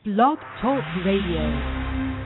Blog Talk Radio.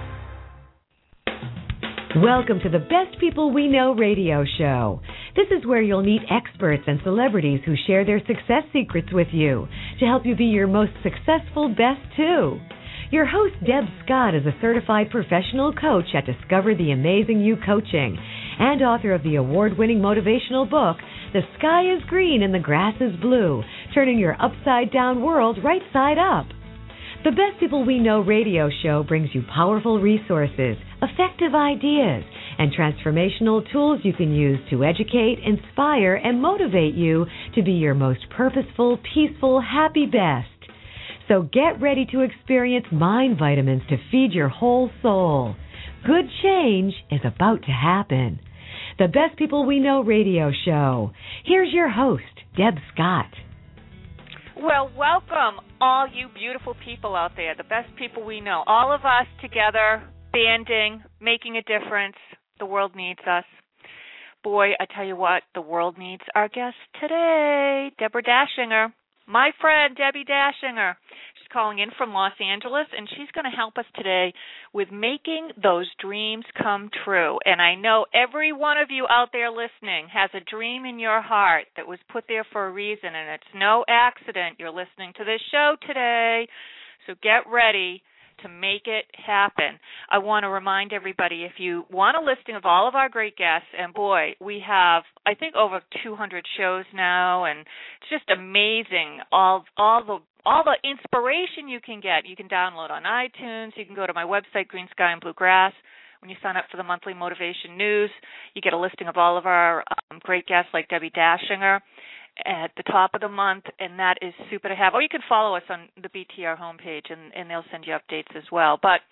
Welcome to the Best People We Know radio show. This is where you'll meet experts and celebrities who share their success secrets with you to help you be your most successful best too. Your host, Deb Scott, is a certified professional coach at Discover the Amazing You Coaching and author of the award-winning motivational book, The Sky is Green and the Grass is Blue, turning your upside-down world right side up. The Best People We Know radio show brings you powerful resources, effective ideas, and transformational tools you can use to educate, inspire, and motivate you to be your most purposeful, peaceful, happy best. So get ready to experience mind vitamins to feed your whole soul. Good change is about to happen. The Best People We Know radio show. Here's your host, Deb Scott. Well, welcome, all you beautiful people out there, the best people we know. All of us together, banding, making a difference. The world needs us. Boy, I tell you what, the world needs our guest today, Deborah Dashinger. My friend, Debbie Dashinger. She's calling in from Los Angeles, and she's going to help us today with making those dreams come true. And I know every one of you out there listening has a dream in your heart that was put there for a reason, and it's no accident you're listening to this show today. So get ready to make it happen. I want to remind everybody, if you want a listing of all of our great guests, and boy, we have, I think, over 200 shows now, and it's just amazing, all the inspiration you can get. You can download on iTunes. You can go to my website, Green Sky and Blue Grass. When you sign up for the monthly motivation news, you get a listing of all of our great guests like Debbie Dashinger at the top of the month, and that is super to have. Or you can follow us on the BTR homepage, and they'll send you updates as well. But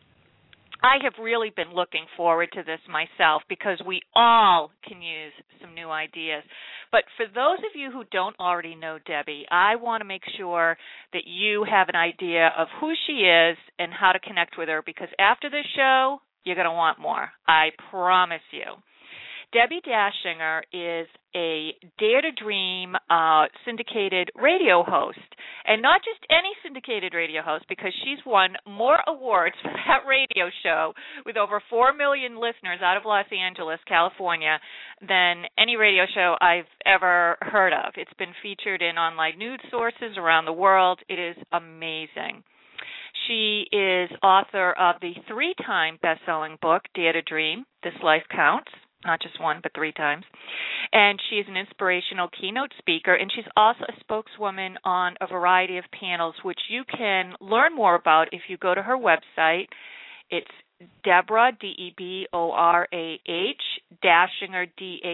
I have really been looking forward to this myself because we all can use some new ideas. But for those of you who don't already know Debbie, I want to make sure that you have an idea of who she is and how to connect with her, because after this show, you're going to want more. I promise you. Debbie Dashinger is a Dare to Dream syndicated radio host, and not just any syndicated radio host, because she's won more awards for that radio show with over 4 million listeners out of Los Angeles, California, than any radio show I've ever heard of. It's been featured in online news sources around the world. It is amazing. She is author of the 3-time best-selling book, Dare to Dream, This Life Counts. Not just one, but 3 times. And she is an inspirational keynote speaker, and she's also a spokeswoman on a variety of panels, which you can learn more about if you go to her website. It's Deborah, Deborah, Dashinger,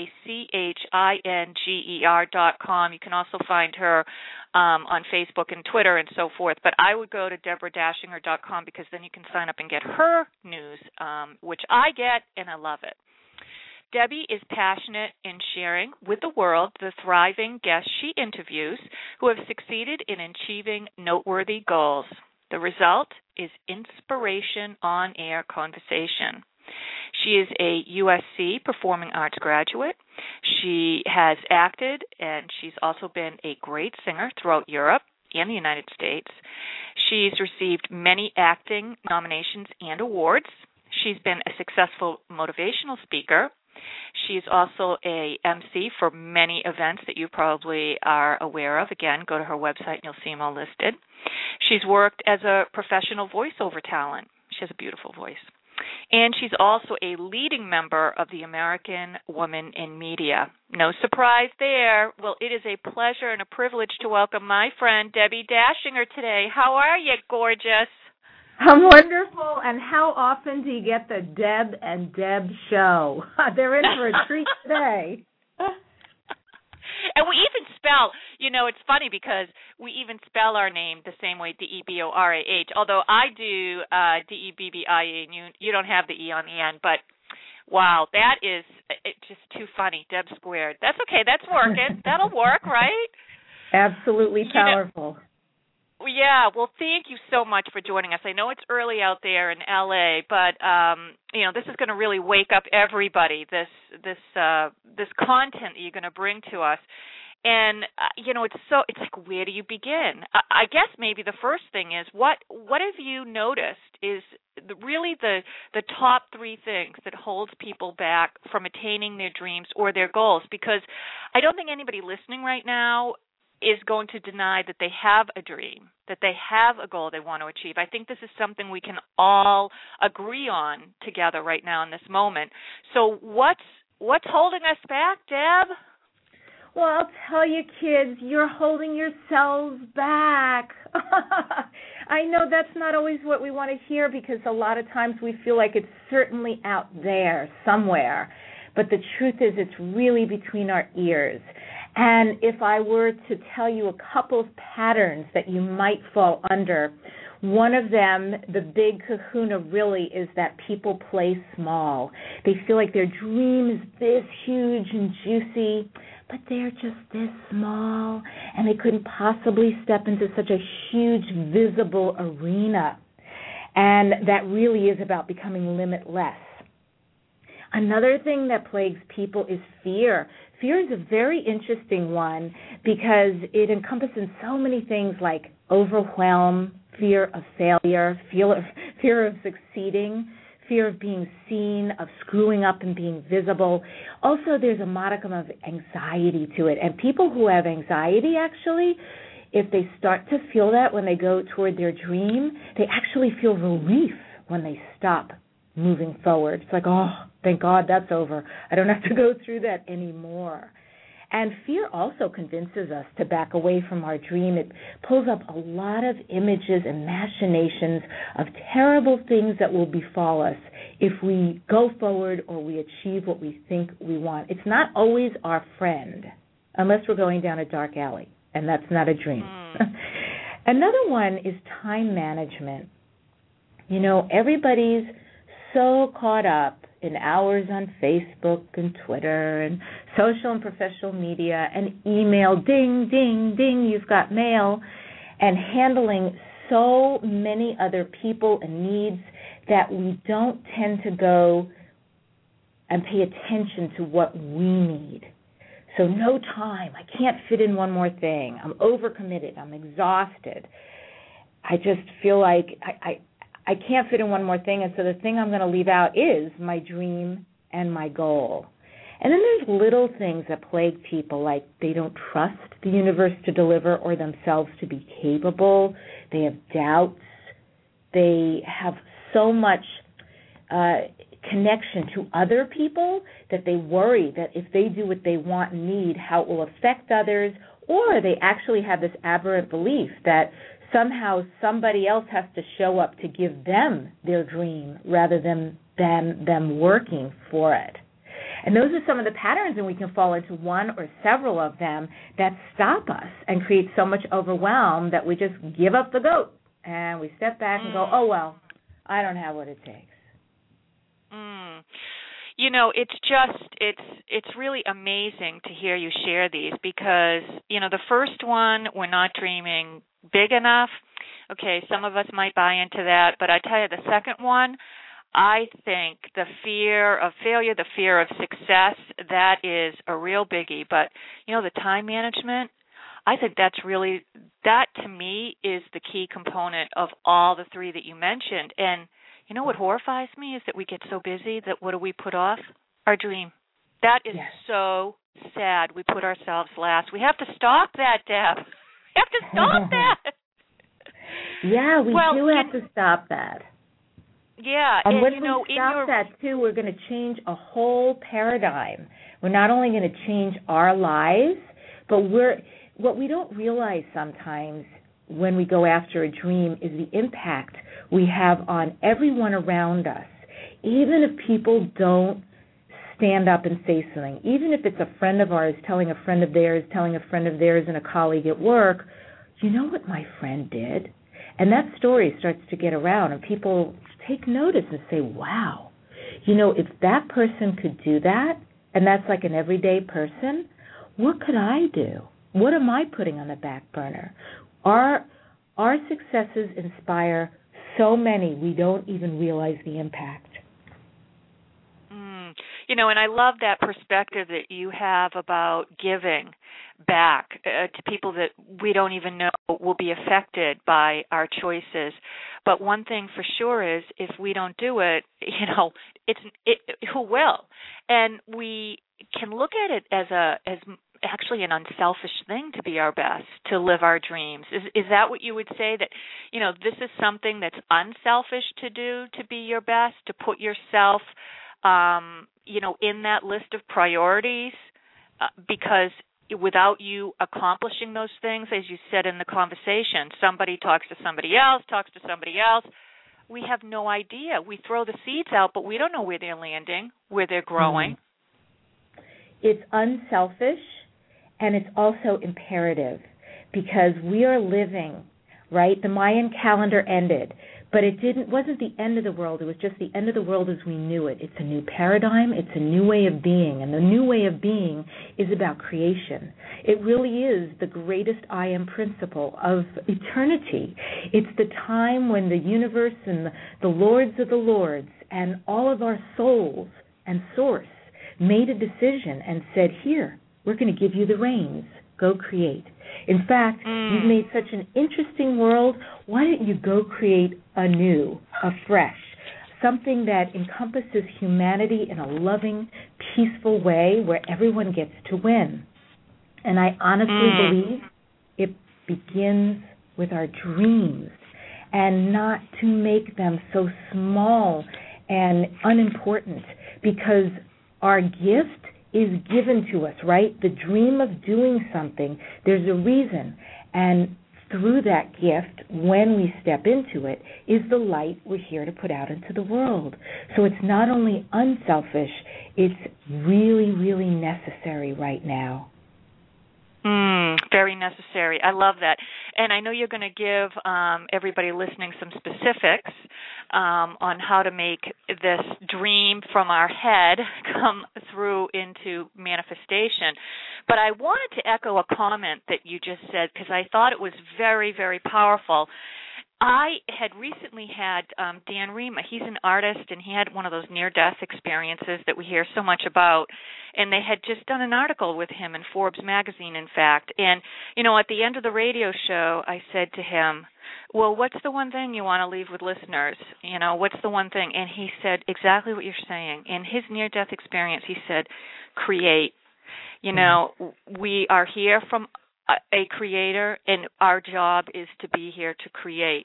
DACHINGER.com. You can also find her on Facebook and Twitter and so forth. But I would go to DeborahDashinger.com, because then you can sign up and get her news, which I get, and I love it. Debbie is passionate in sharing with the world the thriving guests she interviews who have succeeded in achieving noteworthy goals. The result is inspiration on-air conversation. She is a USC Performing Arts graduate. She has acted, and she's also been a great singer throughout Europe and the United States. She's received many acting nominations and awards. She's been a successful motivational speaker. She's also a MC for many events that you probably are aware of. Again, go to her website and you'll see them all listed. She's worked as a professional voiceover talent. She has a beautiful voice. And she's also a leading member of the American Women in Media. No surprise there. Well, it is a pleasure and a privilege to welcome my friend Debbie Dashinger today. How are you, gorgeous? I'm wonderful. And how often do you get the Deb and Deb show? They're in for a treat today. And we even spell, it's funny because we even spell our name the same way, Deborah, although I do Debbie, and you don't have the E on the end. But, wow, that is just too funny, Deb squared. That's okay. That's working. That'll work, right? Absolutely powerful. Yeah, well, thank you so much for joining us. I know it's early out there in LA, but this is going to really wake up everybody. This content that you're going to bring to us, And it's like, where do you begin? I guess maybe the first thing is what have you noticed is really the top three things that holds people back from attaining their dreams or their goals? Because I don't think anybody listening right now is going to deny that they have a dream, that they have a goal they want to achieve. I think this is something we can all agree on together right now in this moment. So what's holding us back, Deb? Well, I'll tell you, kids, you're holding yourselves back. I know that's not always what we want to hear, because a lot of times we feel like it's certainly out there somewhere. But the truth is, it's really between our ears. And if I were to tell you a couple of patterns that you might fall under, one of them, the big kahuna really, is that people play small. They feel like their dream is this huge and juicy, but they're just this small, and they couldn't possibly step into such a huge, visible arena. And that really is about becoming limitless. Another thing that plagues people is fear. Fear is a very interesting one because it encompasses so many things like overwhelm, fear of failure, fear of succeeding, fear of being seen, of screwing up and being visible. Also, there's a modicum of anxiety to it. And people who have anxiety, actually, if they start to feel that when they go toward their dream, they actually feel relief when they stop moving forward. It's like, oh, thank God that's over. I don't have to go through that anymore. And fear also convinces us to back away from our dream. It pulls up a lot of images and machinations of terrible things that will befall us if we go forward or we achieve what we think we want. It's not always our friend, unless we're going down a dark alley, and that's not a dream. Another one is time management. You know, everybody's so caught up in hours on Facebook and Twitter and social and professional media and email, ding, ding, ding, you've got mail, and handling so many other people and needs that we don't tend to go and pay attention to what we need. So no time. I can't fit in one more thing. I'm overcommitted. I'm exhausted. I just feel like I can't fit in one more thing, and so the thing I'm going to leave out is my dream and my goal. And then there's little things that plague people, like they don't trust the universe to deliver or themselves to be capable. They have doubts. They have so much connection to other people that they worry that if they do what they want and need, how it will affect others, or they actually have this aberrant belief that somehow somebody else has to show up to give them their dream rather than them working for it. And those are some of the patterns, and we can fall into one or several of them that stop us and create so much overwhelm that we just give up the goat and we step back and go, oh, well, I don't have what it takes. You know, it's really amazing to hear you share these because, you know, the first one, we're not dreaming big enough. Okay, some of us might buy into that, but I tell you, the second one, I think the fear of failure, the fear of success, that is a real biggie. But, you know, the time management, I think that to me is the key component of all the three that you mentioned. And you know what horrifies me is that we get so busy that what do we put off? Our dream. That is so sad. We put ourselves last. We have to stop that, Deb. We have to stop that. Yeah, we do have to stop that. Yeah. And when we stop that, too, we're going to change a whole paradigm. We're not only going to change our lives, but what we don't realize sometimes when we go after a dream is the impact we have on everyone around us. Even if people don't stand up and say something, even if it's a friend of ours telling a friend of theirs, telling a friend of theirs and a colleague at work, you know what my friend did? And that story starts to get around, and people take notice and say, wow, you know, if that person could do that, and that's like an everyday person, what could I do? What am I putting on the back burner? Our successes inspire so many we don't even realize the impact. And I love that perspective that you have about giving back to people that we don't even know will be affected by our choices. But one thing for sure is if we don't do it, who will? And we can look at it as actually an unselfish thing to be our best, to live our dreams. Is that what you would say, that this is something that's unselfish to do, to be your best, to put yourself in that list of priorities, because without you accomplishing those things, as you said in the conversation, somebody talks to somebody else, we have no idea. We throw the seeds out, but we don't know where they're landing, where they're growing. It's unselfish, and it's also imperative, because we are living, right? The Mayan calendar ended, but it wasn't the end of the world. It was just the end of the world as we knew it. It's a new paradigm. It's a new way of being, and the new way of being is about creation. It really is the greatest I am principle of eternity. It's the time when the universe and the lords of the lords and all of our souls and source made a decision and said, here, we're going to give you the reins. Go create. In fact, you've made such an interesting world. Why don't you go create anew, afresh, something that encompasses humanity in a loving, peaceful way where everyone gets to win? And I honestly believe it begins with our dreams, and not to make them so small and unimportant, because our gift is given to us, right? The dream of doing something, there's a reason. And through that gift, when we step into it, is the light we're here to put out into the world. So it's not only unselfish, it's really, really necessary right now. Very necessary. I love that. And I know you're going to give everybody listening some specifics on how to make this dream from our head come through into manifestation. But I wanted to echo a comment that you just said, because I thought it was very, very powerful. I had recently had Dan Rima. He's an artist, and he had one of those near-death experiences that we hear so much about. And they had just done an article with him in Forbes magazine, in fact. And, at the end of the radio show, I said to him, well, what's the one thing you want to leave with listeners? What's the one thing? And he said exactly what you're saying. In his near-death experience, he said, create. We are here from a creator, and our job is to be here to create.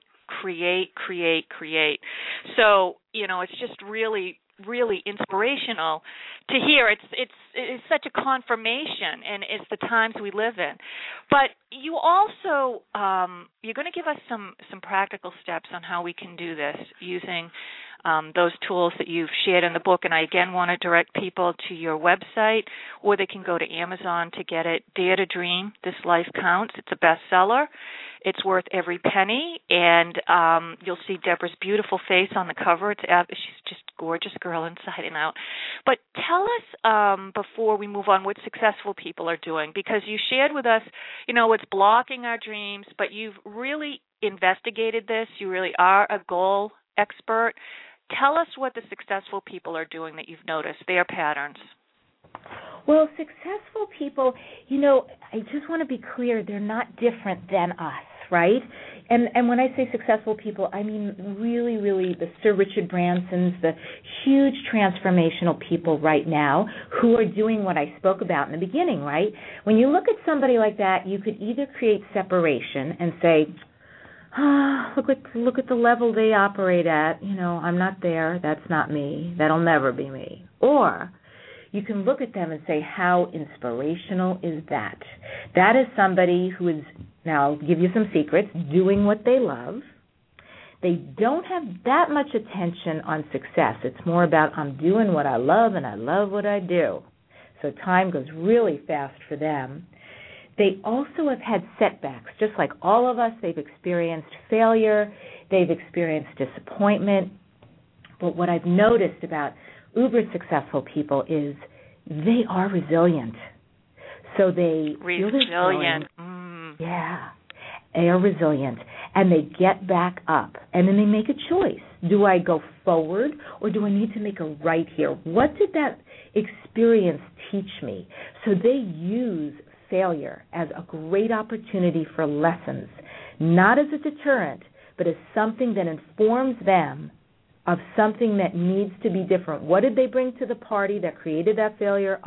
So, it's just really, really inspirational to hear. It's such a confirmation, and it's the times we live in. But you also, you're going to give us some practical steps on how we can do this using those tools that you've shared in the book. And I, again, want to direct people to your website, or they can go to Amazon to get it. Dare to Dream, This Life Counts. It's a bestseller. It's worth every penny. And you'll see Deborah's beautiful face on the cover. She's just a gorgeous girl inside and out. But tell us, before we move on, what successful people are doing, because you shared with us, what's blocking our dreams, but you've really investigated this. You really are a goal expert. Tell us what the successful people are doing that you've noticed, their patterns. Well, successful people, I just want to be clear, they're not different than us, right? And when I say successful people, I mean really, really the Sir Richard Bransons, the huge transformational people right now who are doing what I spoke about in the beginning, right? When you look at somebody like that, you could either create separation and say, look at the level they operate at. I'm not there. That's not me. That'll never be me. Or you can look at them and say, how inspirational is that? That is somebody who is, now I'll give you some secrets, doing what they love. They don't have that much attention on success. It's more about, I'm doing what I love, and I love what I do. So time goes really fast for them. They also have had setbacks. Just like all of us, they've experienced failure. They've experienced disappointment. But what I've noticed about uber successful people is they are resilient. So they feel resilient. Yeah, they are resilient. and they get back up, and then they make a choice. Do I go forward, or do I need to make a right here? What did that experience teach me? So they use failure as a great opportunity for lessons, not as a deterrent, but as something that informs them of something that needs to be different. What did they bring to the party that created that failure?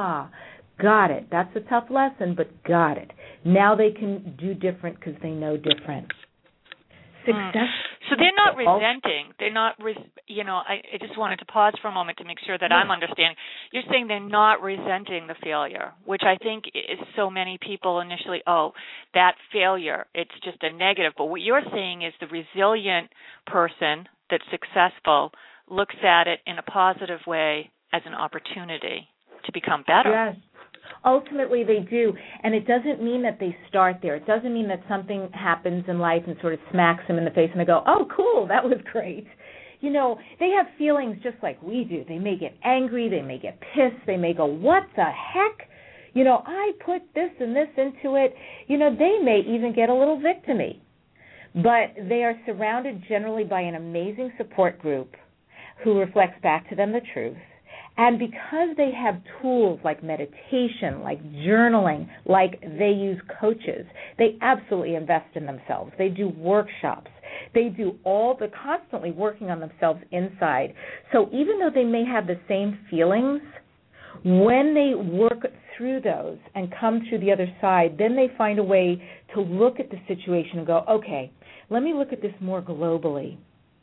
Got it. That's a tough lesson, but got it. Now they can do different because they know different. Success. So they're not resenting. They're not, I just wanted to pause for a moment to make sure that I'm understanding. You're saying they're not resenting the failure, which I think is so many people initially, that failure, it's just a negative. But what you're saying is the resilient person that's successful looks at it in a positive way as an opportunity to become better. Yes. Ultimately, they do, and it doesn't mean that they start there. It doesn't mean that something happens in life and sort of smacks them in the face and they go, oh, cool, that was great. They have feelings just like we do. They may get angry. They may get pissed. They may go, what the heck? I put this and this into it. They may even get a little victim-y. But they are surrounded generally by an amazing support group who reflects back to them the truth. And because they have tools like meditation, like journaling, like they use coaches, they absolutely invest in themselves. They do workshops. They're constantly working on themselves inside. So even though they may have the same feelings, when they work through those and come to the other side, then they find a way to look at the situation and go, okay, let me look at this more globally.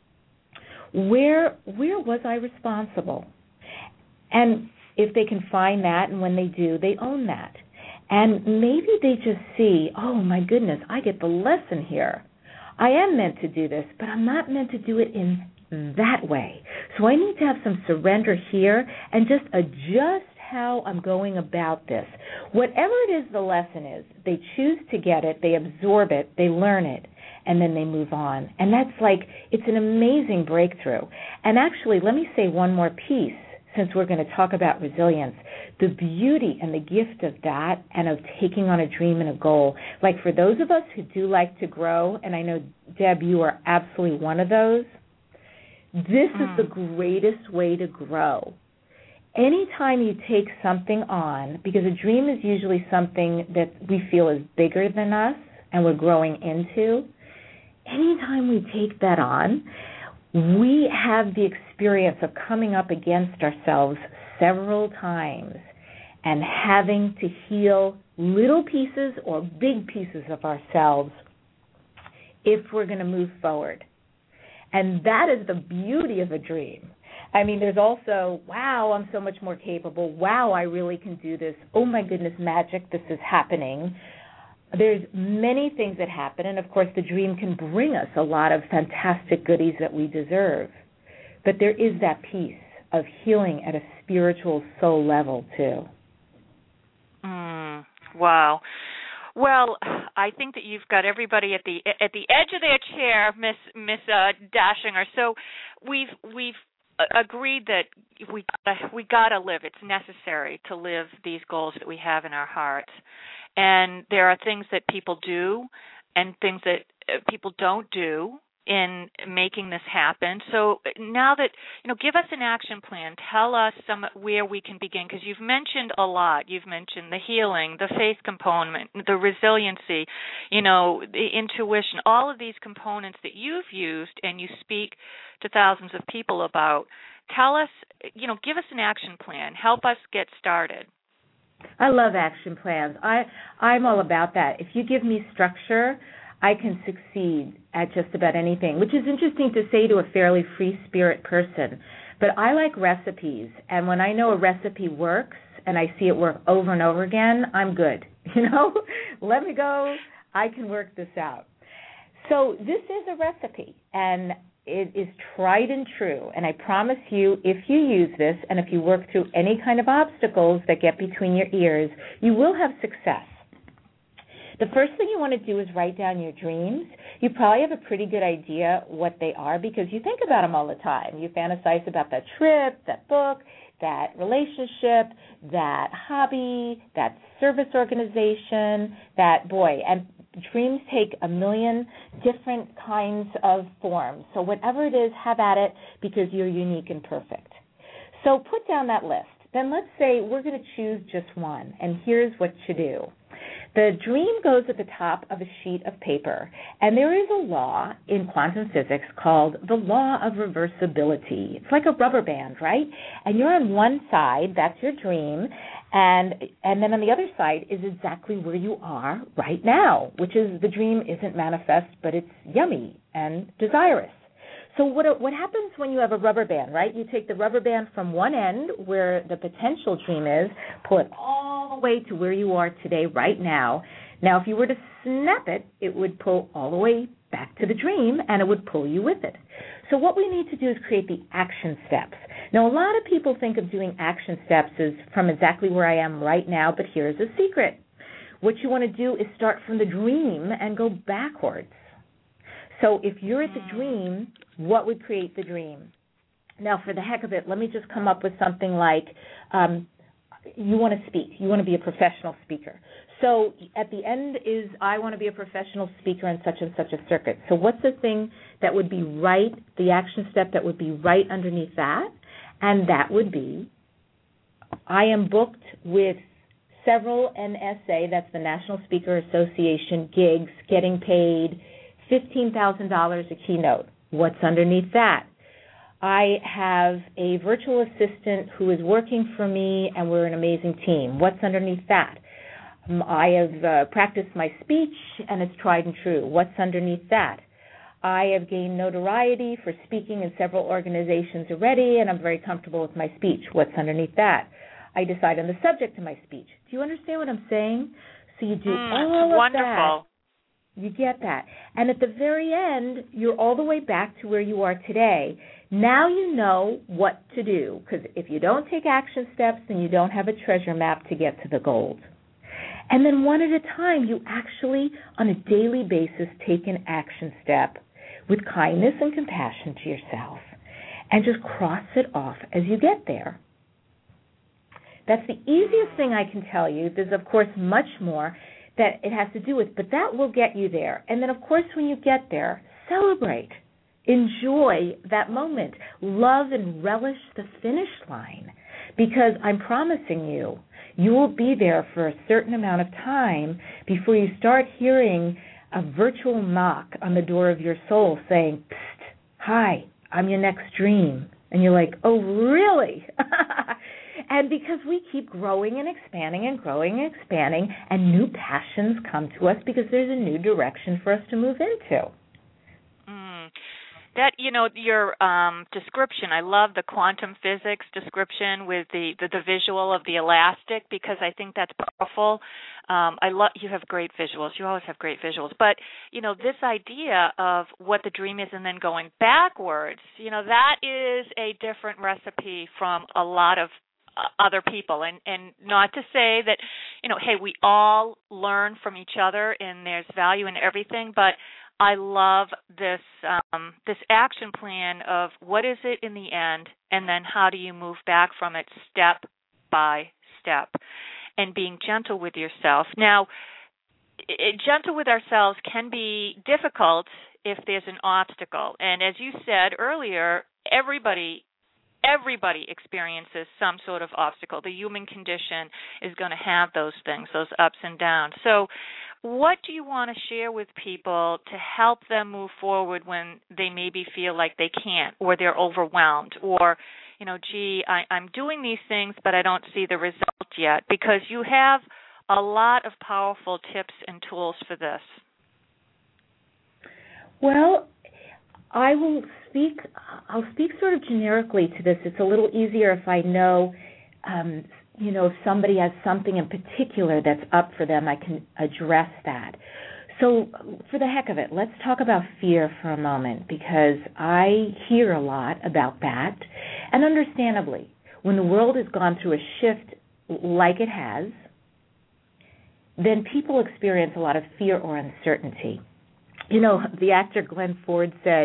Where was I responsible? And if they can find that, and when they do, they own that. And maybe they just see, oh, my goodness, I get the lesson here. I am meant to do this, but I'm not meant to do it in that way. So I need to have some surrender here and just adjust how I'm going about this. Whatever it is the lesson is, they choose to get it, they absorb it, they learn it, and then they move on. And that's it's an amazing breakthrough. And actually, let me say one more piece. Since we're going to talk about resilience, the beauty and the gift of that and of taking on a dream and a goal. Like for those of us who do like to grow, and I know, Deb, you are absolutely one of those, this is the greatest way to grow. Anytime you take something on, because a dream is usually something that we feel is bigger than us and we're growing into, anytime we take that on, we have the experience of coming up against ourselves several times and having to heal little pieces or big pieces of ourselves if we're going to move forward. And that is the beauty of a dream. I mean, there's also, wow, I'm so much more capable. Wow, I really can do this. Oh, my goodness, magic, this is happening. There's many things that happen, and of course the dream can bring us a lot of fantastic goodies that we deserve. But there is that piece of healing at a spiritual soul level too. Wow. Well, I think that you've got everybody at the edge of their chair, Miss Dashinger. So we've agreed that we got to live. It's necessary to live these goals that we have in our hearts. And there are things that people do and things that people don't do in making this happen. So now that, give us an action plan. Tell us where we can begin, because you've mentioned a lot. You've mentioned the healing, the faith component, the resiliency, the intuition, all of these components that you've used and you speak to thousands of people about. Tell us, give us an action plan. Help us get started. I love action plans. I'm all about that. If you give me structure, I can succeed at just about anything, which is interesting to say to a fairly free spirit person. But I like recipes, and when I know a recipe works and I see it work over and over again, I'm good. Let me go. I can work this out. So this is a recipe, and it is tried and true, and I promise you, if you use this and if you work through any kind of obstacles that get between your ears, you will have success. The first thing you want to do is write down your dreams. You probably have a pretty good idea what they are because you think about them all the time. You fantasize about that trip, that book, that relationship, that hobby, that service organization, that boy. And dreams take a million different kinds of forms. So whatever it is, have at it because you're unique and perfect. So put down that list. Then let's say we're going to choose just one, and here's what you do. The dream goes at the top of a sheet of paper, and there is a law in quantum physics called the law of reversibility. It's like a rubber band, right? And you're on one side, that's your dream, and then on the other side is exactly where you are right now, which is the dream isn't manifest, but it's yummy and desirous. So what happens when you have a rubber band, right? You take the rubber band from one end where the potential dream is, pull it all the way to where you are today, right now. Now, if you were to snap it, it would pull all the way back to the dream, and it would pull you with it. So what we need to do is create the action steps. Now, a lot of people think of doing action steps as from exactly where I am right now, but here's a secret. What you want to do is start from the dream and go backwards. So if you're at the dream, what would create the dream? Now, for the heck of it, let me just come up with something like you want to speak. You want to be a professional speaker. So at the end is I want to be a professional speaker in such and such a circuit. So what's the thing that would be right, the action step that would be right underneath that? And that would be I am booked with several NSA, that's the National Speaker Association, gigs, getting paid $15,000 a keynote. What's underneath that? I have a virtual assistant who is working for me, and we're an amazing team. What's underneath that? I have practiced my speech, and it's tried and true. What's underneath that? I have gained notoriety for speaking in several organizations already, and I'm very comfortable with my speech. What's underneath that? I decide on the subject of my speech. Do you understand what I'm saying? So you do all of wonderful. that. You get that. And at the very end, you're all the way back to where you are today. Now you know what to do, because if you don't take action steps, then you don't have a treasure map to get to the gold. And then one at a time, you actually, on a daily basis, take an action step with kindness and compassion to yourself and just cross it off as you get there. That's the easiest thing I can tell you. There's, of course, much more that it has to do with, but that will get you there. And then, of course, when you get there, celebrate. Enjoy that moment. Love and relish the finish line, because I'm promising you, you will be there for a certain amount of time before you start hearing a virtual knock on the door of your soul saying, "Psst, hi, I'm your next dream." And you're like, "Oh, really?" And because we keep growing and expanding and growing and expanding, and new passions come to us because there's a new direction for us to move into. That, your description, I love the quantum physics description with the visual of the elastic, because I think that's powerful. You have great visuals. You always have great visuals. But, this idea of what the dream is and then going backwards, that is a different recipe from a lot of other people. And not to say that, hey, we all learn from each other and there's value in everything, but I love this this action plan of what is it in the end, and then how do you move back from it step by step, and being gentle with yourself. Now, gentle with ourselves can be difficult if there's an obstacle. And as you said earlier, everybody experiences some sort of obstacle. The human condition is going to have those things, those ups and downs. So what do you want to share with people to help them move forward when they maybe feel like they can't, or they're overwhelmed, or, I'm doing these things, but I don't see the result yet? Because you have a lot of powerful tips and tools for this. Well, I'll speak sort of generically to this. It's a little easier if I know, if somebody has something in particular that's up for them, I can address that. So for the heck of it, let's talk about fear for a moment, because I hear a lot about that. And understandably, when the world has gone through a shift like it has, then people experience a lot of fear or uncertainty. The actor Glenn Ford said,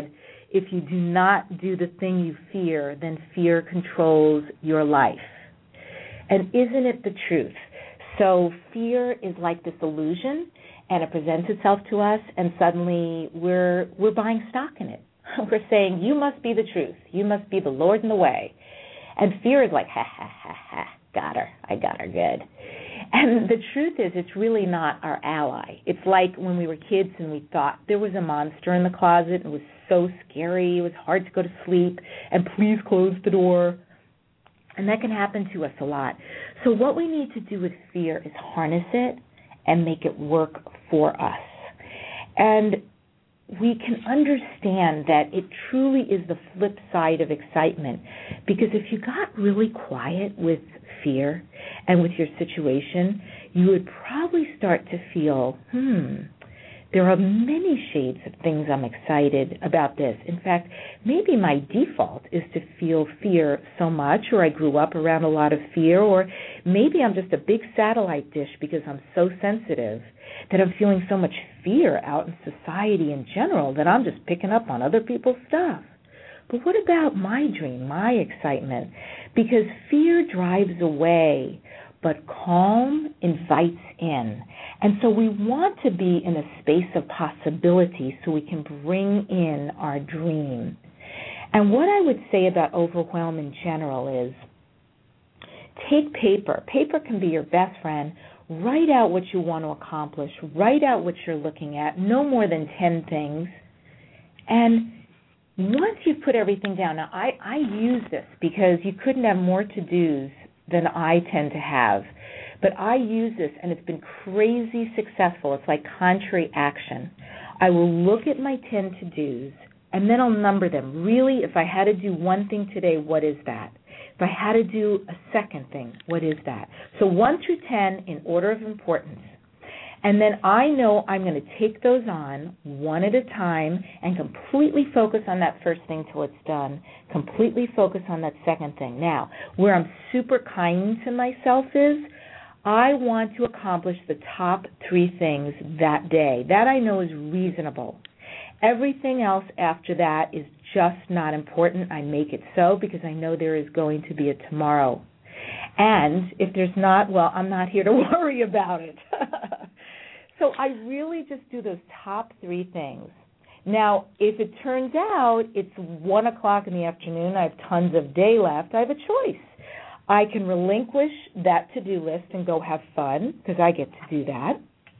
if you do not do the thing you fear, then fear controls your life. And isn't it the truth? So fear is like this illusion, and it presents itself to us, and suddenly we're buying stock in it. We're saying, you must be the truth. You must be the Lord in the way. And fear is like, ha, ha, ha, ha, got her. I got her good. And the truth is, it's really not our ally. It's like when we were kids and we thought there was a monster in the closet. It was so scary. It was hard to go to sleep. And please close the door. And that can happen to us a lot. So what we need to do with fear is harness it and make it work for us. And we can understand that it truly is the flip side of excitement, because if you got really quiet with fear and with your situation, you would probably start to feel, there are many shades of things I'm excited about this. In fact, maybe my default is to feel fear so much, or I grew up around a lot of fear, or maybe I'm just a big satellite dish because I'm so sensitive that I'm feeling so much fear out in society in general that I'm just picking up on other people's stuff. But what about my dream, my excitement? Because fear drives away, but calm invites in. And so we want to be in a space of possibility so we can bring in our dream. And what I would say about overwhelm in general is take paper. Paper can be your best friend. Write out what you want to accomplish. Write out what you're looking at, no more than 10 things. And once you've put everything down, now I use this because you couldn't have more to-dos than I tend to have. But I use this, and it's been crazy successful. It's like contrary action. I will look at my 10 to-dos, and then I'll number them. Really, if I had to do one thing today, what is that? If I had to do a second thing, what is that? So 1 through 10 in order of importance. And then I know I'm going to take those on one at a time and completely focus on that first thing till it's done, completely focus on that second thing. Now, where I'm super kind to myself is I want to accomplish the top 3 things that day. That I know is reasonable. Everything else after that is just not important. I make it so because I know there is going to be a tomorrow. And if there's not, well, I'm not here to worry about it. So I really just do those top 3 things. Now, if it turns out it's 1 o'clock in the afternoon, I have tons of day left, I have a choice. I can relinquish that to-do list and go have fun, because I get to do that.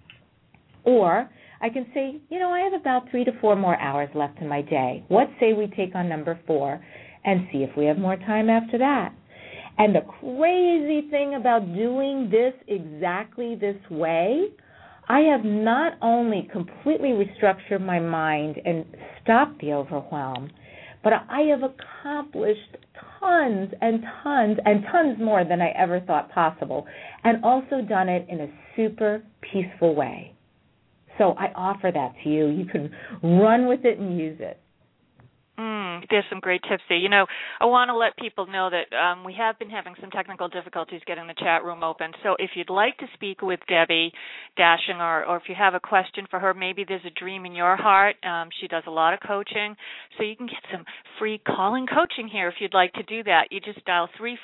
Or I can say, I have about 3 to 4 more hours left in my day. What say we take on number 4 and see if we have more time after that? And the crazy thing about doing this exactly this way, I have not only completely restructured my mind and stopped the overwhelm, but I have accomplished tons and tons and tons more than I ever thought possible, and also done it in a super peaceful way. So I offer that to you. You can run with it and use it. There's some great tips there. I want to let people know that we have been having some technical difficulties getting the chat room open. So if you'd like to speak with Debbie Dashing, or if you have a question for her, maybe there's a dream in your heart. She does a lot of coaching. So you can get some free calling coaching here if you'd like to do that. You just dial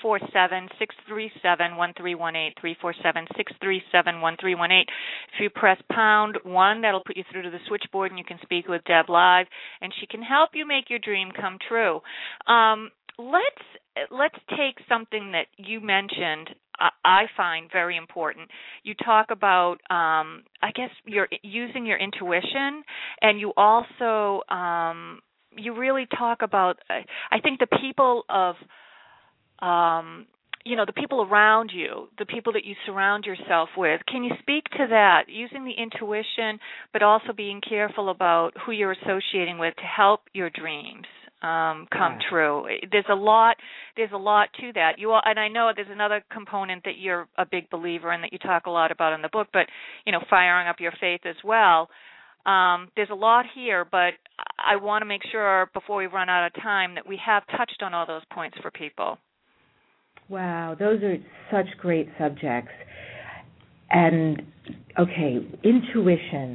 347-637-1318, 347-637-1318. If you press #1, that'll put you through to the switchboard, and you can speak with Deb live, and she can help you make your dream come true. Let's take something that you mentioned. I find very important. You talk about, you're using your intuition, and you also you really talk about. I think the people of the people around you, the people that you surround yourself with. Can you speak to that, using the intuition, but also being careful about who you're associating with to help your dreams come true? There's a lot to that. And I know there's another component that you're a big believer in, that you talk a lot about in the book, but firing up your faith as well. There's a lot here, but I want to make sure before we run out of time that we have touched on all those points for people. Wow, those are such great subjects. And, intuition.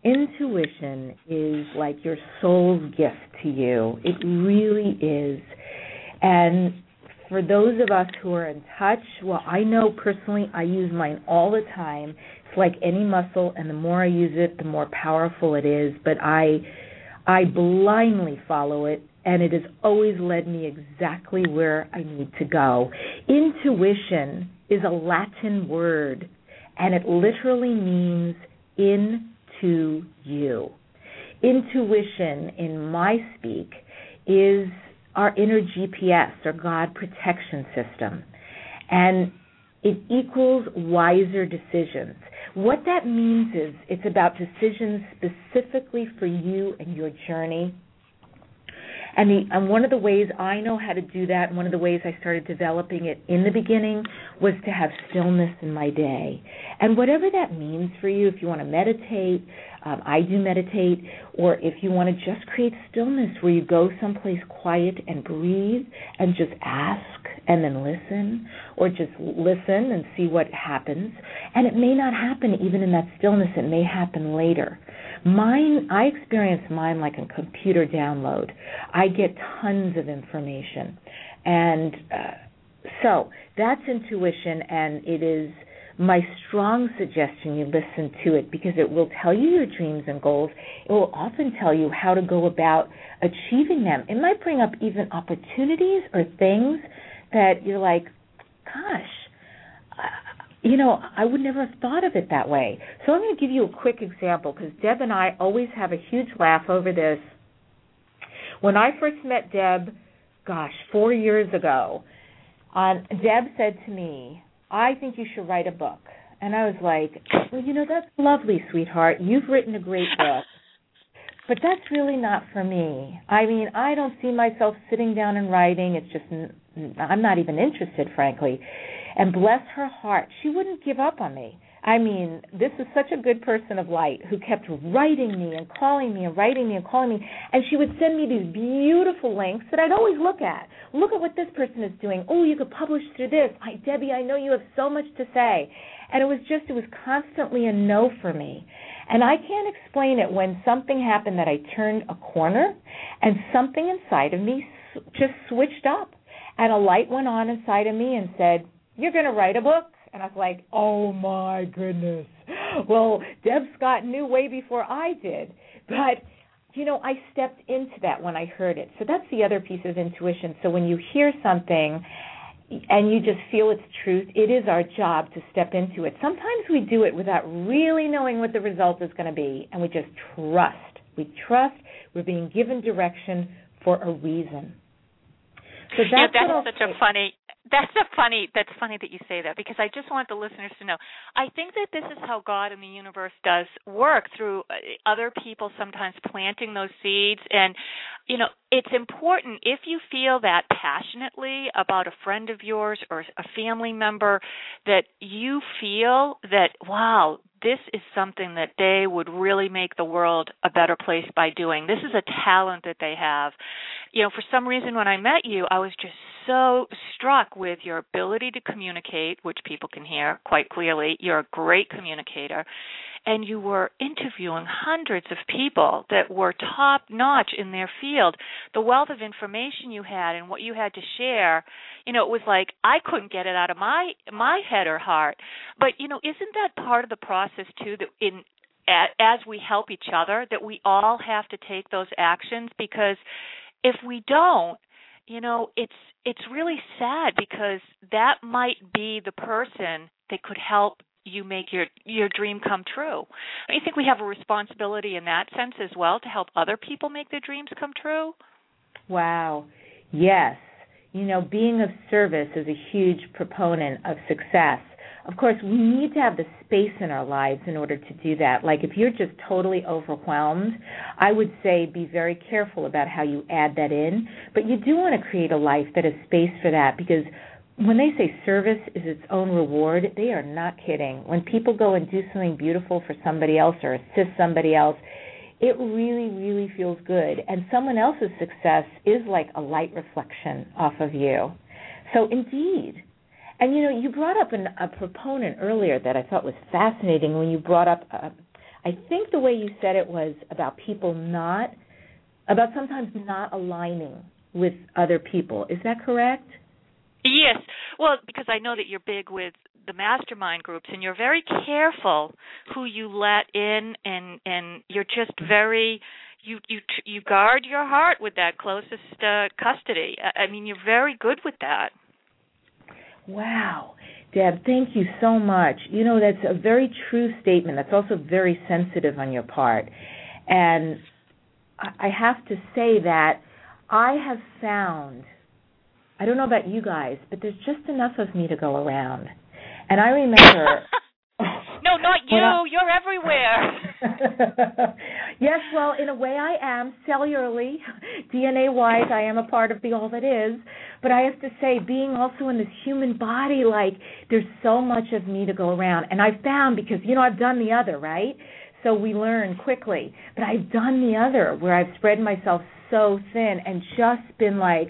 Intuition is like your soul's gift to you. It really is. And for those of us who are in touch, well, I know personally I use mine all the time. It's like any muscle, and the more I use it, the more powerful it is. But I blindly follow it, and it has always led me exactly where I need to go. Intuition is a Latin word, and it literally means into you. Intuition, in my speak, is our inner GPS, or God protection system. And it equals wiser decisions. What that means is it's about decisions specifically for you and your journey. And one of the ways I know how to do that, and one of the ways I started developing it in the beginning, was to have stillness in my day. And whatever that means for you, if you want to meditate, I do meditate, or if you want to just create stillness where you go someplace quiet and breathe and just ask and then listen, or just listen and see what happens. And it may not happen even in that stillness. It may happen later. I experience mine like a computer download. I get tons of information. And so that's intuition, and it is my strong suggestion you listen to it, because it will tell you your dreams and goals. It will often tell you how to go about achieving them. It might bring up even opportunities or things that you're like, gosh, I would never have thought of it that way. So I'm going to give you a quick example, because Deb and I always have a huge laugh over this. When I first met Deb, 4 years ago, Deb said to me, I think you should write a book. And I was like, well, that's lovely, sweetheart. You've written a great book. But that's really not for me. I mean, I don't see myself sitting down and writing. It's just, I'm not even interested, frankly. And bless her heart, she wouldn't give up on me. I mean, this is such a good person of light who kept writing me and calling me and writing me and calling me. And she would send me these beautiful links that I'd always look at. Look at what this person is doing. Oh, you could publish through this. Debbie, I know you have so much to say. And it was constantly a no for me. And I can't explain it when something happened that I turned a corner and something inside of me just switched up. And a light went on inside of me and said, you're going to write a book. And I was like, oh, my goodness. Well, Deb Scott knew way before I did. But, I stepped into that when I heard it. So that's the other piece of intuition. So when you hear something and you just feel its truth, it is our job to step into it. Sometimes we do it without really knowing what the result is going to be, and we just trust. We trust we're being given direction for a reason. So That's funny that you say that, because I just want the listeners to know. I think that this is how God and the universe does work, through other people sometimes planting those seeds. And, it's important, if you feel that passionately about a friend of yours or a family member, that you feel that, wow, this is something that they would really make the world a better place by doing. This is a talent that they have. For some reason when I met you, I was just so struck with your ability to communicate, which people can hear quite clearly. You're a great communicator. And you were interviewing hundreds of people that were top-notch in their field. The wealth of information you had and what you had to share, it was like I couldn't get it out of my head or heart. But, isn't that part of the process, too, that as we help each other, that we all have to take those actions? Because if we don't, it's really sad, because that might be the person that could help you make your dream come true. Don't you think we have a responsibility in that sense as well, to help other people make their dreams come true? Wow. Yes. Being of service is a huge proponent of success. Of course, we need to have the space in our lives in order to do that. Like if you're just totally overwhelmed, I would say be very careful about how you add that in. But you do want to create a life that has space for that, because when they say service is its own reward, they are not kidding. When people go and do something beautiful for somebody else or assist somebody else, it really, really feels good. And someone else's success is like a light reflection off of you. So indeed. And, you brought up a proponent earlier that I thought was fascinating when you brought up, I think the way you said it was about people about sometimes not aligning with other people. Is that correct? Yes. Well, because I know that you're big with the mastermind groups, and you're very careful who you let in, and you're just very you guard your heart with that closest custody. I mean, you're very good with that. Wow. Deb, thank you so much. You know, that's a very true statement. That's also very sensitive on your part. And I have to say that I have found, I don't know about you guys, but there's just enough of me to go around. And I remember... No, not you. You're everywhere. Yes, well, in a way I am. Cellularly, DNA-wise, I am a part of the all that is. But I have to say, being also in this human body, like, there's so much of me to go around. And I've found, because, you know, I've done the other, right? So we learn quickly. But I've done the other, where I've spread myself so thin and just been like...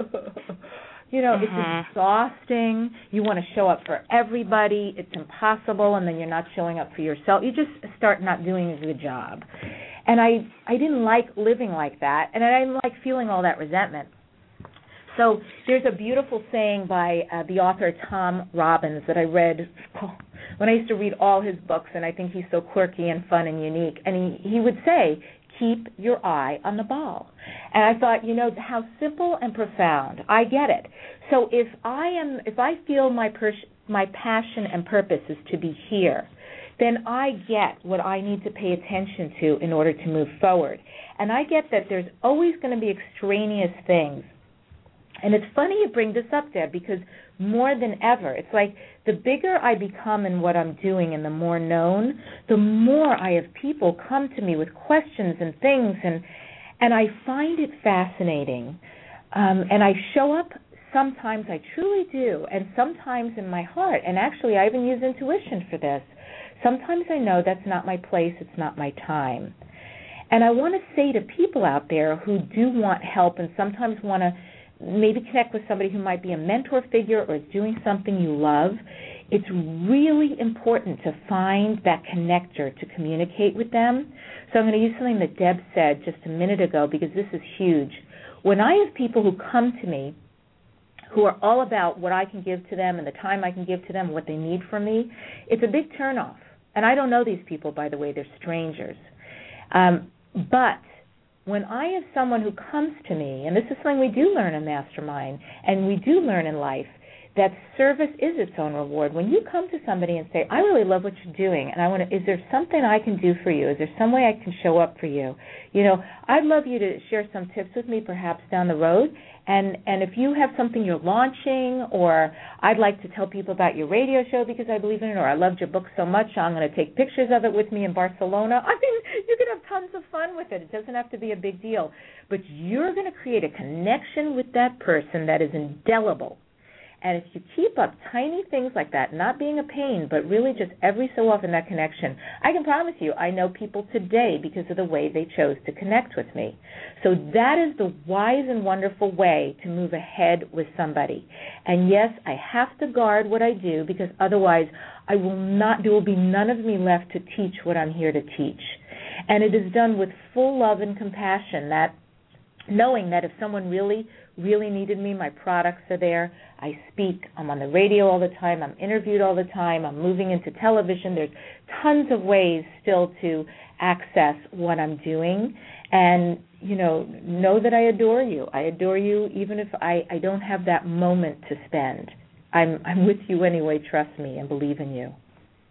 You know, it's exhausting. You want to show up for everybody. It's impossible, and then you're not showing up for yourself. You just start not doing a good job. And I didn't like living like that, and I didn't like feeling all that resentment. So there's a beautiful saying by the author Tom Robbins that I read when I used to read all his books, and I think he's so quirky and fun and unique. And he would say, keep your eye on the ball. And I thought, you know, how simple and profound. I get it. So if I feel my passion and purpose is to be here, then I get what I need to pay attention to in order to move forward. And I get that there's always going to be extraneous things. And it's funny you bring this up, Deb, because more than ever, it's like the bigger I become in what I'm doing and the more known, the more I have people come to me with questions and things, and I find it fascinating. And I show up sometimes, I truly do, and sometimes in my heart. And actually, I even use intuition for this. Sometimes I know that's not my place, it's not my time. And I want to say to people out there who do want help and sometimes want to maybe connect with somebody who might be a mentor figure or is doing something you love, it's really important to find that connector to communicate with them. So I'm going to use something that Deb said just a minute ago because this is huge. When I have people who come to me who are all about what I can give to them and the time I can give to them, what they need from me, it's a big turnoff. And I don't know these people, by the way. They're strangers. But when I have someone who comes to me, and this is something we do learn in Mastermind, and we do learn in life, that service is its own reward. When you come to somebody and say, I really love what you're doing, and is there something I can do for you? Is there some way I can show up for you? You know, I'd love you to share some tips with me perhaps down the road, and if you have something you're launching, or I'd like to tell people about your radio show because I believe in it, or I loved your book so much, I'm going to take pictures of it with me in Barcelona. I mean, you can have tons of fun with it. It doesn't have to be a big deal. But you're going to create a connection with that person that is indelible. And if you keep up tiny things like that, not being a pain, but really just every so often that connection, I can promise you I know people today because of the way they chose to connect with me. So that is the wise and wonderful way to move ahead with somebody. And yes, I have to guard what I do because otherwise there will be none of me left to teach what I'm here to teach. And it is done with full love and compassion, that knowing that if someone really needed me, my products are there. I speak. I'm on the radio all the time. I'm interviewed all the time. I'm moving into television. There's tons of ways still to access what I'm doing. And, you know that I adore you. I adore you even if I don't have that moment to spend. I'm with you anyway, trust me, and believe in you.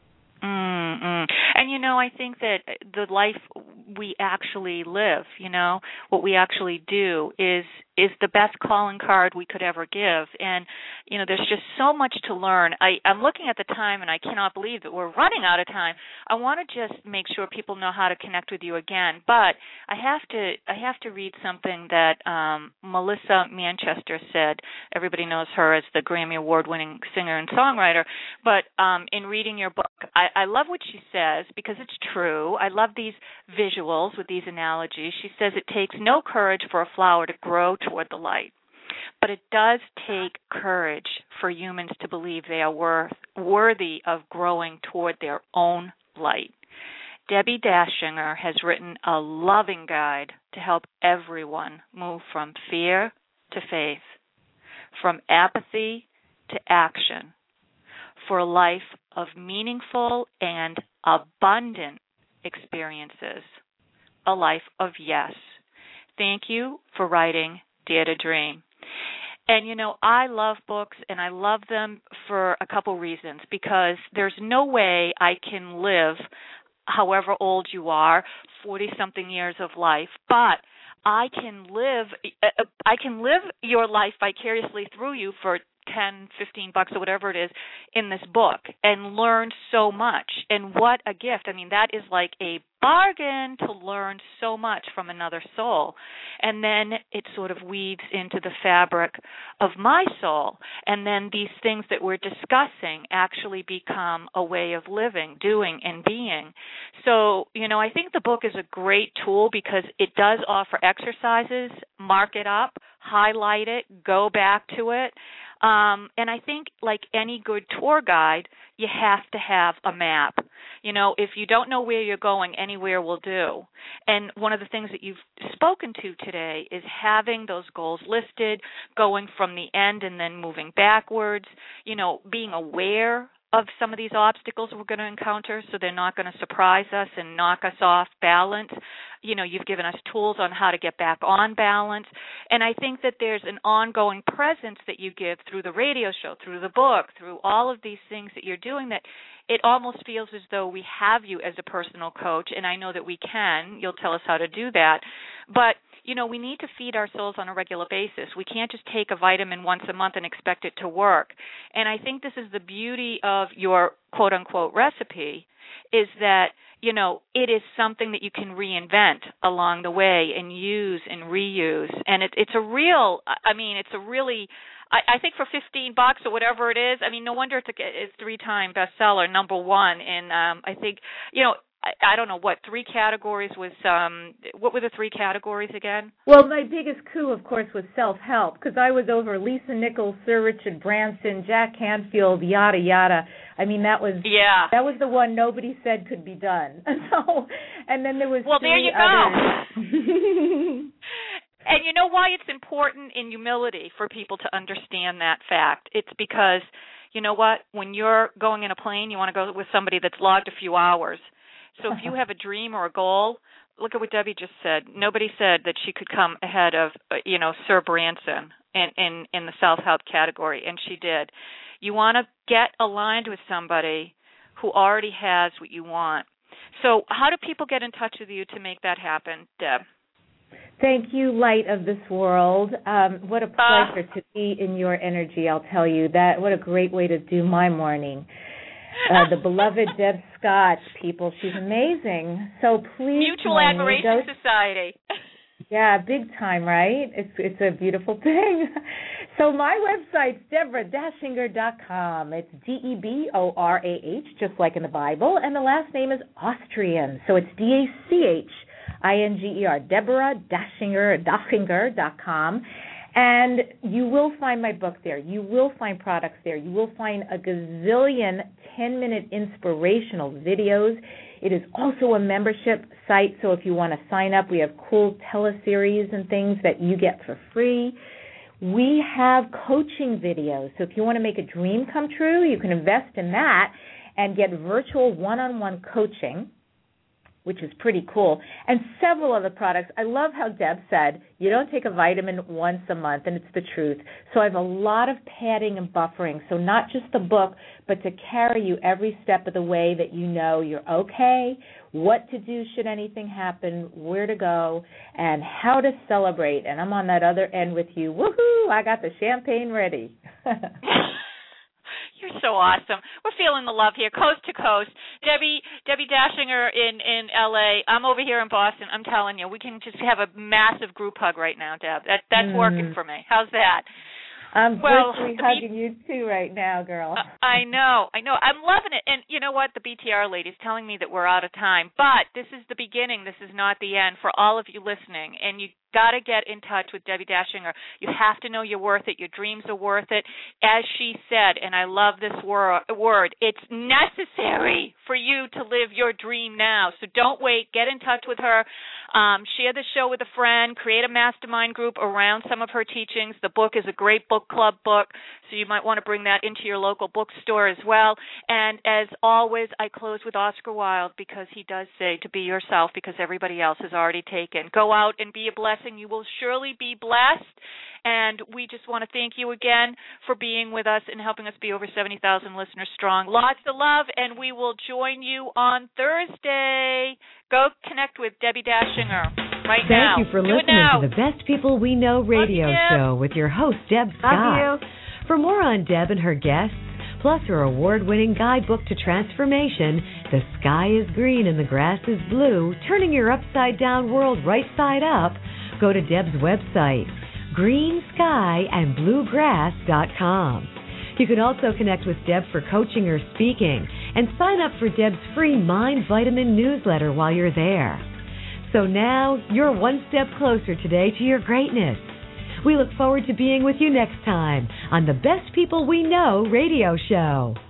And, I think that the life we actually live, what we actually do is the best calling card we could ever give. And, there's just so much to learn. I'm looking at the time, and I cannot believe that we're running out of time. I want to just make sure people know how to connect with you again. But I have to read something that Melissa Manchester said. Everybody knows her as the Grammy Award-winning singer and songwriter. But in reading your book, I love what she says because it's true. I love these visuals with these analogies. She says it takes no courage for a flower to grow toward the light, but it does take courage for humans to believe they are worthy of growing toward their own light. Debbie Dashinger has written a loving guide to help everyone move from fear to faith, from apathy to action, for a life of meaningful and abundant experiences, a life of yes. Thank you for writing Dare to Dream. And, I love books, and I love them for a couple reasons, because there's no way I can live, however old you are, 40-something years of life, but I can live your life vicariously through you for $10, $15 or whatever it is in this book and learn so much. And what a gift. I mean, that is like a bargain to learn so much from another soul. And then it sort of weaves into the fabric of my soul. And then these things that we're discussing actually become a way of living, doing, and being. So, I think the book is a great tool because it does offer exercises, mark it up, highlight it, go back to it. And I think, like any good tour guide, you have to have a map. If you don't know where you're going, anywhere will do. And one of the things that you've spoken to today is having those goals listed, going from the end and then moving backwards, being aware of some of these obstacles we're going to encounter so they're not going to surprise us and knock us off balance. You've given us tools on how to get back on balance. And I think that there's an ongoing presence that you give through the radio show, through the book, through all of these things that you're doing, that it almost feels as though we have you as a personal coach, and I know that we can. You'll tell us how to do that. But, we need to feed our souls on a regular basis. We can't just take a vitamin once a month and expect it to work. And I think this is the beauty of your quote-unquote recipe, is that, it is something that you can reinvent along the way and use and reuse. And it's a really, I think for $15 or whatever it is, no wonder it's a 3-time bestseller, #1. And I think, I don't know what 3 categories was. What were the 3 categories again? Well, my biggest coup, of course, was self-help, because I was over Lisa Nichols, Sir Richard Branson, Jack Canfield, yada yada. That was the one nobody said could be done. And then there was there you go. And you know why it's important in humility for people to understand that fact? It's because, you know what, when you're going in a plane, you want to go with somebody that's logged a few hours. So if you have a dream or a goal, look at what Debbie just said. Nobody said that she could come ahead of, Sir Branson in the self-help category, and she did. You want to get aligned with somebody who already has what you want. So how do people get in touch with you to make that happen, Deb? Thank you, light of this world. What a pleasure to be in your energy, I'll tell you. What a great way to do my morning. The beloved Deb Scott, people. She's amazing. So please, Mutual Admiration Society. Yeah, big time, right? It's a beautiful thing. So my website's DeborahDashinger.com. It's DeborAH, just like in the Bible, and the last name is Austrian, so it's DACHINGER. DeborahDashinger.com. And you will find my book there. You will find products there. You will find a gazillion 10-minute inspirational videos. It is also a membership site, so if you want to sign up, we have cool teleseries and things that you get for free. We have coaching videos, so if you want to make a dream come true, you can invest in that and get virtual one-on-one coaching, which is pretty cool, and several other products. I love how Deb said, you don't take a vitamin once a month, and it's the truth. So I have a lot of padding and buffering, so not just the book, but to carry you every step of the way that you know you're okay, what to do should anything happen, where to go, and how to celebrate. And I'm on that other end with you. Woohoo! I got the champagne ready. You're so awesome. We're feeling the love here, coast to coast. Debbie Dashinger in L.A. I'm over here in Boston. I'm telling you, we can just have a massive group hug right now, Deb. That's working for me. How's that? I'm virtually hugging you, too, right now, girl. I know. I'm loving it. And you know what? The BTR lady's telling me that we're out of time. But this is the beginning. This is not the end for all of you listening. And you got to get in touch with Debbie Dashinger. You have to know you're worth it. Your dreams are worth it. As she said, and I love this word, it's necessary for you to live your dream now. So don't wait. Get in touch with her. Share the show with a friend. Create a mastermind group around some of her teachings. The book is a great book club book, so you might want to bring that into your local bookstore as well. And as always, I close with Oscar Wilde, because he does say to be yourself because everybody else is already taken. Go out and be a blessing. You will surely be blessed. And we just want to thank you again for being with us and helping us be over 70,000 listeners strong. Lots of love, and we will join you on Thursday. Go connect with Debbie Dashinger now. Thank you for listening to the Best People We Know radio show with your host, Deb Scott. For more on Deb and her guests, plus her award-winning guidebook to transformation, The Sky is Green and the Grass is Blue, Turning Your Upside-Down World Right Side Up, go to Deb's website, greenskyandbluegrass.com. You can also connect with Deb for coaching or speaking, and sign up for Deb's free Mind Vitamin newsletter while you're there. So now, you're one step closer today to your greatness. We look forward to being with you next time on the Best People We Know radio show.